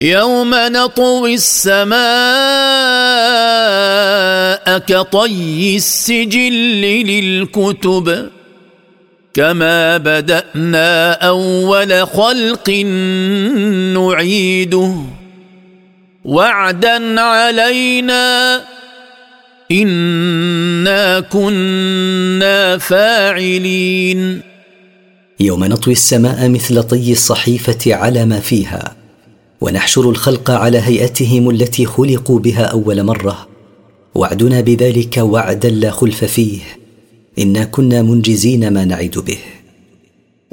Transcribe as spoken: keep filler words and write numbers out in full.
يوم نطوي السماء كطي السجل للكتب كما بدأنا أول خلق نعيده وعدا علينا إنا كنا فاعلين. يوم نطوي السماء مثل طي الصحيفة على ما فيها، ونحشر الخلق على هيئتهم التي خلقوا بها أول مرة، وعدنا بذلك وعدا لا خلف فيه، إنا كنا منجزين ما نعد به.